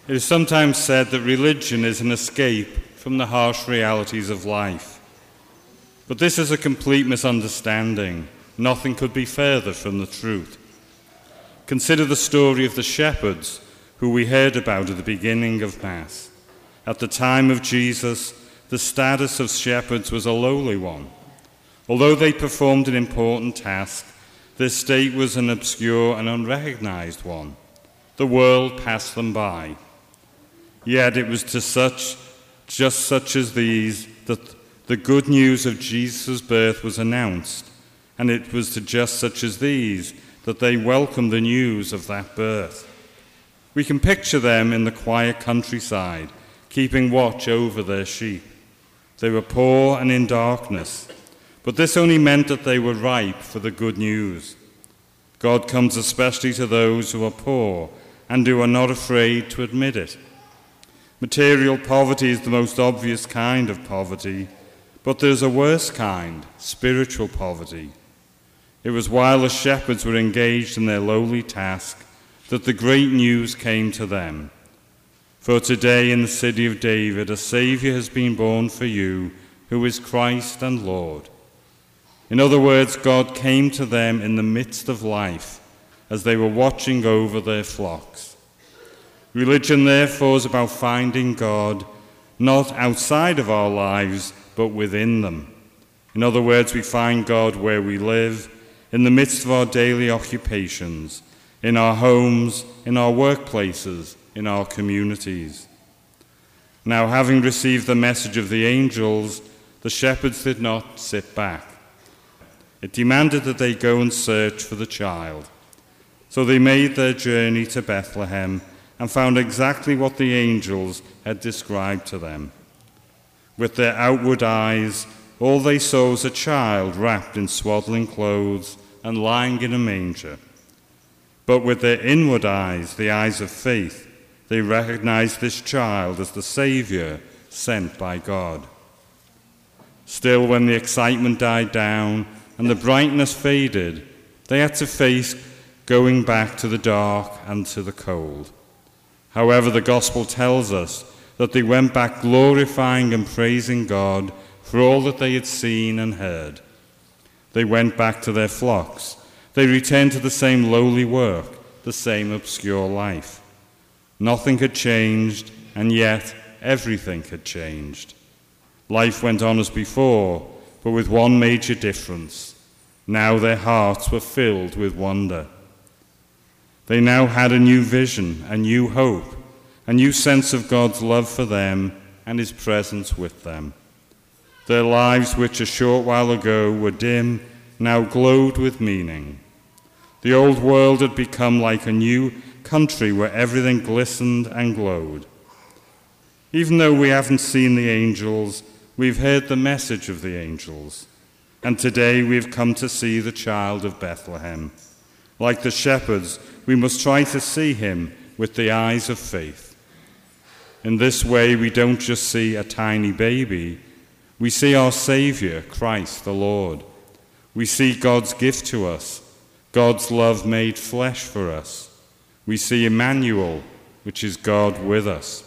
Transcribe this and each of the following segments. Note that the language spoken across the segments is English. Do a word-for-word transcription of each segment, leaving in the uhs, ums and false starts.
It is sometimes said that religion is an escape from the harsh realities of life. But this is a complete misunderstanding. Nothing could be further from the truth. Consider the story of the shepherds who we heard about at the beginning of Mass. At the time of Jesus, the status of shepherds was a lowly one. Although they performed an important task, their state was an obscure and unrecognized one. The world passed them by. Yet it was to such, just such as these, that the good news of Jesus' birth was announced, and it was to just such as these that they welcomed the news of that birth. We can picture them in the quiet countryside, keeping watch over their sheep. They were poor and in darkness, but this only meant that they were ripe for the good news. God comes especially to those who are poor and who are not afraid to admit it. Material poverty is the most obvious kind of poverty, but there's a worse kind, spiritual poverty. It was while the shepherds were engaged in their lowly task that the great news came to them. For today in the city of David a Saviour has been born for you, who is Christ and Lord. In other words, God came to them in the midst of life as they were watching over their flocks. Religion, therefore, is about finding God not outside of our lives, but within them. In other words, we find God where we live, in the midst of our daily occupations, in our homes, in our workplaces, in our communities. Now, having received the message of the angels, the shepherds did not sit back. It demanded that they go and search for the child. So they made their journey to Bethlehem and found exactly what the angels had described to them. With their outward eyes, all they saw was a child wrapped in swaddling clothes and lying in a manger. But with their inward eyes, the eyes of faith, they recognized this child as the Saviour sent by God. Still, when the excitement died down and the brightness faded, they had to face going back to the dark and to the cold. However, the Gospel tells us that they went back glorifying and praising God for all that they had seen and heard. They went back to their flocks. They returned to the same lowly work, the same obscure life. Nothing had changed, and yet everything had changed. Life went on as before, but with one major difference. Now their hearts were filled with wonder. They now had a new vision, a new hope, a new sense of God's love for them and his presence with them. Their lives, which a short while ago were dim, now glowed with meaning. The old world had become like a new country where everything glistened and glowed. Even though we haven't seen the angels, we've heard the message of the angels. And today we've come to see the child of Bethlehem. Like the shepherds, we must try to see him with the eyes of faith. In this way, we don't just see a tiny baby, we see our Saviour, Christ the Lord. We see God's gift to us, God's love made flesh for us. We see Emmanuel, which is God with us.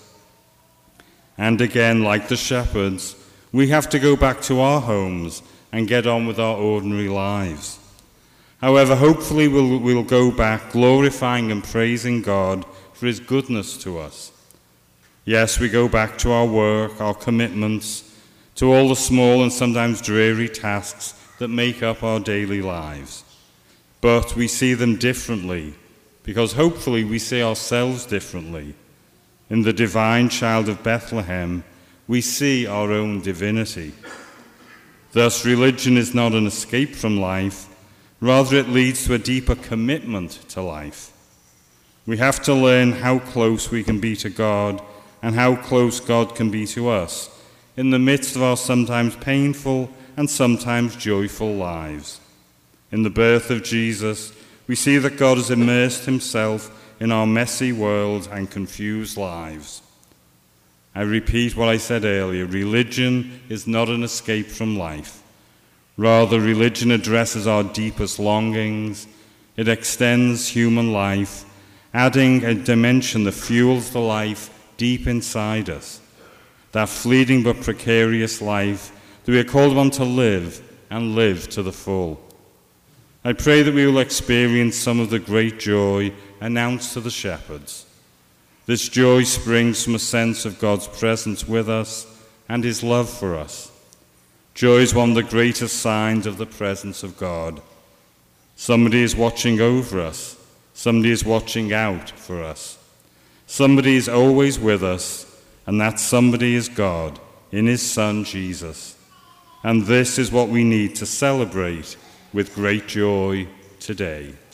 And again, like the shepherds, we have to go back to our homes and get on with our ordinary lives. However, hopefully we'll, we'll go back glorifying and praising God for his goodness to us. Yes, we go back to our work, our commitments, to all the small and sometimes dreary tasks that make up our daily lives. But we see them differently, because hopefully we see ourselves differently. In the divine child of Bethlehem, we see our own divinity. Thus, religion is not an escape from life, rather it leads to a deeper commitment to life. We have to learn how close we can be to God and how close God can be to us in the midst of our sometimes painful and sometimes joyful lives. In the birth of Jesus, we see that God has immersed himself in our messy world and confused lives. I repeat what I said earlier, religion is not an escape from life. Rather, religion addresses our deepest longings, it extends human life, adding a dimension that fuels the life deep inside us, that fleeting but precarious life that we are called upon to live and live to the full. I pray that we will experience some of the great joy announced to the shepherds. This joy springs from a sense of God's presence with us and his love for us. Joy is one of the greatest signs of the presence of God. Somebody is watching over us. Somebody is watching out for us. Somebody is always with us, and that somebody is God in his Son, Jesus. And this is what we need to celebrate with great joy today.